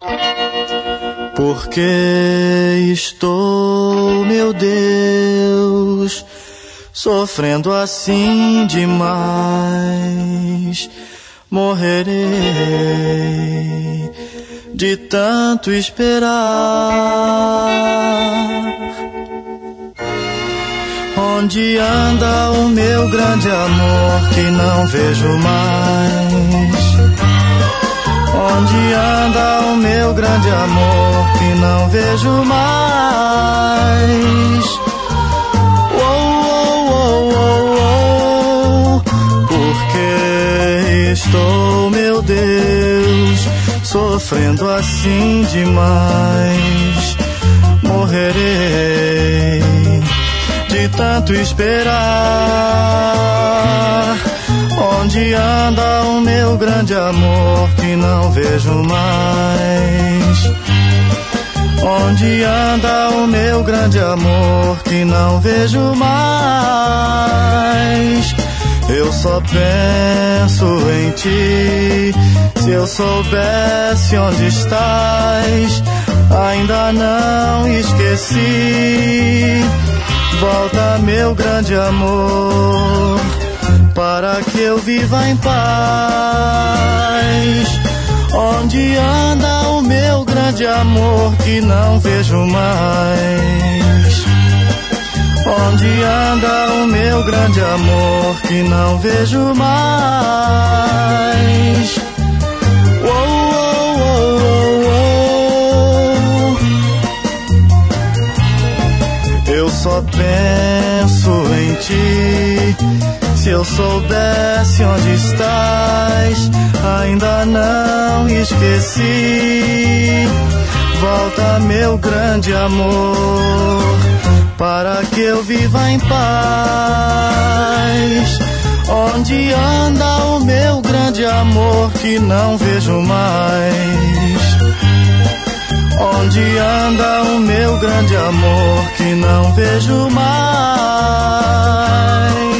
Por que estou, meu Deus, sofrendo assim demais? Morrerei de tanto esperar. Onde anda o meu grande amor que não vejo mais? Onde anda o meu grande amor que não vejo mais? Por que estou, meu Deus, sofrendo assim demais? Morrerei de tanto esperar. Onde anda o meu grande amor que não vejo mais? Onde anda o meu grande amor que não vejo mais? Eu só penso em ti. Se eu soubesse onde estás, ainda não esqueci. Volta, meu grande amor, para que eu viva em paz. Onde anda o meu grande amor que não vejo mais? Onde anda o meu grande amor que não vejo mais? Eu só penso em ti. Se eu soubesse onde estás, ainda não esqueci. Volta, meu grande amor, para que eu viva em paz. Onde anda o meu grande amor que não vejo mais? Onde anda o meu grande amor que não vejo mais?